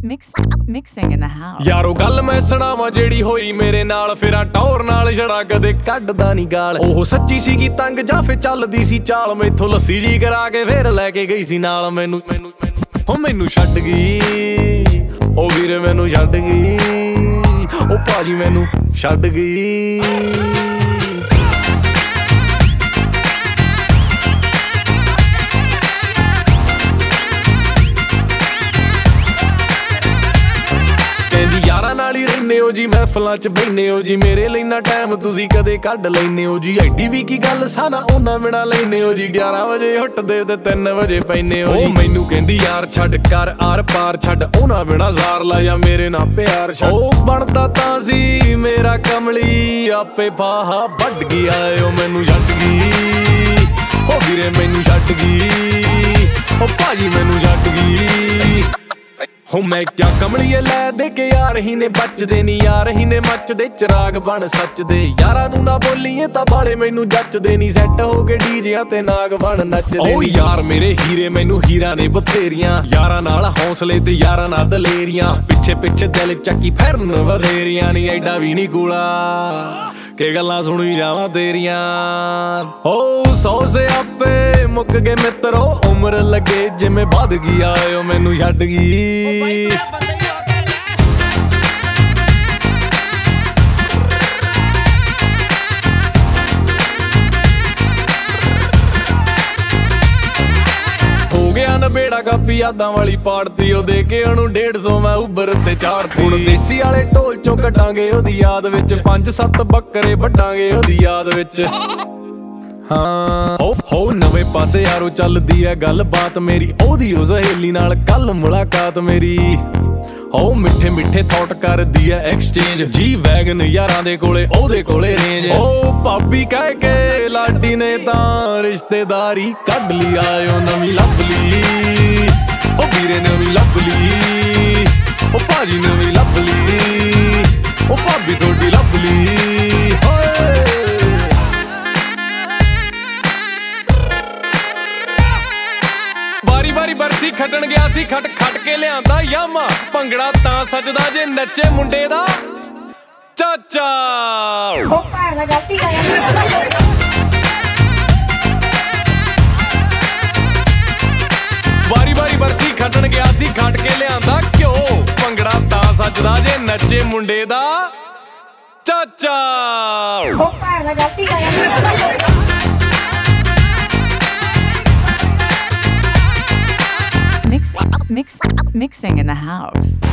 Mixing in the house. ਯਾਰੋ ਗੱਲ ਮੈਂ ਸੁਣਾਵਾਂ ਜਿਹੜੀ ਹੋਈ ਮੇਰੇ ਨਾਲ, ਫਿਰਾਂ ਟੌਰ ਨਾਲ ਛੜਾ ਕਦੇ ਕੱਢਦਾ ਨਹੀਂ ਗਾਲ। ਉਹ ਸੱਚੀ ਸੀਗੀ ਤੰਗ ਜਾਂ ਫੇ ਚੱਲਦੀ ਸੀ ਚਾਲ, ਮੈਥੋਂ ਲੱਸੀ ਜੀ ਕਰਾ ਕੇ ਫੇਰ ਲੈ ਕੇ ਗਈ ਸੀ ਨਾਲ। ਮੈਨੂੰ ਛੱਡ ਗਈ ਉਹ ਵੀਰੇ, ਮੈਨੂੰ ਛੱਡ ਗਈ ਉਹ ਭਾਜੀ, ਮੈਨੂੰ ਛੱਡ ਗਈ। ਕਹਿੰਦੀ ਯਾਰਾਂ ਨਾਲ ਹੀ ਰਹਿੰਦੇ ਹੋ ਜੀ, ਮਹਿਫਲਾਂ ਚ ਬਹਿੰਦੇ ਹੋ ਜੀ, ਮੇਰੇ ਲਈ ਨਾ ਟਾਈਮ ਤੁਸੀਂ ਕਦੇ ਕੱਢ ਲੈਂਦੇ ਹੋ ਜੀ। ਐਡੀ ਵੀ ਕੀ ਗੱਲ ਸਾਨਾ ਉਹਨਾਂ ਬਿਨਾ ਲੈਂਦੇ ਹੋ ਜੀ, 11 ਵਜੇ ਉੱਠਦੇ ਤੇ 3 ਵਜੇ ਪੈਂਦੇ ਹੋ ਜੀ। ਉਹ ਮੈਨੂੰ ਕਹਿੰਦੀ ਯਾਰ ਛੱਡ ਕਰ ਆਰ ਪਾਰ, ਛੱਡ ਉਹਨਾਂ ਬਿਨਾ ਜ਼ਾਰ ਲਾ ਜਾਂ ਮੇਰੇ ਨਾਲ ਪਿਆਰ ਛੱਡ। ਉਹ ਬਣਦਾ ਤਾਂ ਸੀ ਮੇਰਾ ਕਮਲੀ, ਆਪੇ ਫਾਹਾ ਵੱਢ ਗਿਆ ਉਹ ਮੈਨੂੰ ਛੱਡ ਗਈ। ਉਹ ਵੀਰੇ ਮੈਨੂੰ ਛੱਡ ਗਈ, ਉਹ ਭਾਜੀ ਮੈਨੂੰ ਛੱਡ ਗਈ। ਹੋ ਮੈਂ ਕਿਆ ਕਮਲੀਏ ਲੈ ਦੇ ਕੇ ਯਾਰ ਹੀ ਨੇ ਬਚਦੇ ਨੀ, ਯਾਰ ਹੀ ਨੇ ਮੱਚਦੇ ਚਿਰਾਗ ਬਣ ਸੱਚ ਦੇ। ਯਾਰਾਂ ਨੂੰ ਨਾ ਬੋਲੀਏ ਤਾਂ ਬਾਲੇ ਮੈਨੂੰ ਜੱਚਦੇ ਨੀ, ਸੈੱਟ ਹੋ ਕੇ ਡੀਜਿਆਂ ਤੇ ਨਾਗ ਬਣ ਨੱਚਦੇ। ਓ ਯਾਰ ਮੇਰੇ ਹੀਰੇ ਮੈਨੂੰ ਹੀਰਾ ਨੇ ਬਥੇਰੀਆਂ, ਯਾਰਾਂ ਨਾਲ ਹੌਸਲੇ ਤੇ ਯਾਰਾਂ ਨਾਲ ਦਲੇਰੀਆਂ। ਪਿੱਛੇ ਪਿੱਛੇ ਦਿਲ ਚੱਕੀ ਫਿਰਨ ਵਧੇਰੀਆਂ ਨੀ, ਐਡਾ ਵੀ ਨੀ ਗੂਲਾ ਕਿ ਗੱਲਾਂ ਸੁਣੀ ਜਾਵਾਂ ਤੇਰੀਆਂ। ਹੋ 100 ਸਿਆਪੇ ਮੁੱਕ ਗਏ ਮਿੱਤਰੋ, ਉਮਰ ਲੱਗੇ ਜਿਵੇਂ ਵੱਧ ਗਈ ਆਇਓ ਮੈਨੂੰ ਛੱਡ ਗਈ। ਹੋ ਗਿਆ ਨਬੇੜਾ ਕਾਪੀ ਯਾਦਾਂ ਵਾਲੀ ਪਾੜਤੀ, ਉਹ ਦੇ ਕੇ ਉਹਨੂੰ 150 ਮੈਂ ਉਬਰ ਤੇ ਚਾੜਤੀ। ਹੁਣ ਦੇਸੀ ਵਾਲੇ ਢੋਲ ਚੋਂ ਕੱਢਾਂਗੇ ਉਹਦੀ ਯਾਦ ਵਿੱਚ, 5-7 ਬੱਕਰੇ ਵੱਢਾਂਗੇ ਉਹਦੀ ਯਾਦ ਵਿੱਚ। ਹਾਂ ਹੋ ਨਵੇਂ ਪਾਸੇ ਯਾਰੋ ਚੱਲਦੀ ਐ ਗੱਲਬਾਤ ਮੇਰੀ, ਉਹਦੀ ਉਹ ਸਹੇਲੀ ਨਾਲ ਕੱਲ ਮੁਲਾਕਾਤ ਮੇਰੀ। ਹੋ ਮਿੱਠੇ ਮਿੱਠੇ ਥੌਟ ਕਰਦੀ ਐ ਐਕਸਚੇਂਜ, ਜੀ ਵੈਗਨ ਯਾਰਾਂ ਦੇ ਕੋਲੇ ਉਹਦੇ ਕੋਲੇ ਰੇਂਜ। ਓ ਭਾਬੀ ਕਹਿ ਕੇ ਲਾਡੀ ਨੇ ਤਾਂ ਰਿਸ਼ਤੇਦਾਰੀ ਕੱਢ ਲਈ, ਆਇਓ ਨਵੀਂ ਲੱਭ ਲਈ। ਓ ਵੀਰੇ ਨਵੀਂ ਲੱਭ ਲਈ, ਓ ਭਾਜੀ ਨਵੀਂ ਲੱਭ ਲਈ, ਓ ਭਾਬੀ ਤੁਹਾਡੀ ਲੱਭ ਲਈ। ਵਾਰੀ ਬਰਸੀ ਖੱਟਣ ਗਿਆ ਸੀ, ਖੱਟ ਕੇ ਲਿਆਂਦਾ ਯਾਮਾ। ਭੰਗੜਾ ਤਾਂ ਸੱਜਦਾ ਜੇ ਨੱਚੇ ਮੁੰਡੇ ਦਾ ਚਾਚਾ। ਉਹ ਭਾਵੇਂ ਗਲਤੀ ਕਰ ਵਾਰੀ ਬਰਸੀ ਖੱਟਣ ਗਿਆ ਸੀ, ਖੱਟ ਕੇ ਲਿਆਂਦਾ ਘਿਓ। ਭੰਗੜਾ ਤਾਂ ਸੱਜਦਾ ਜੇ ਨੱਚੇ ਮੁੰਡੇ ਦਾ ਚਾਚਾ। ਉਹ ਭਾਵੇਂ ਗਲਤੀ ਕਰ Mixing in the house.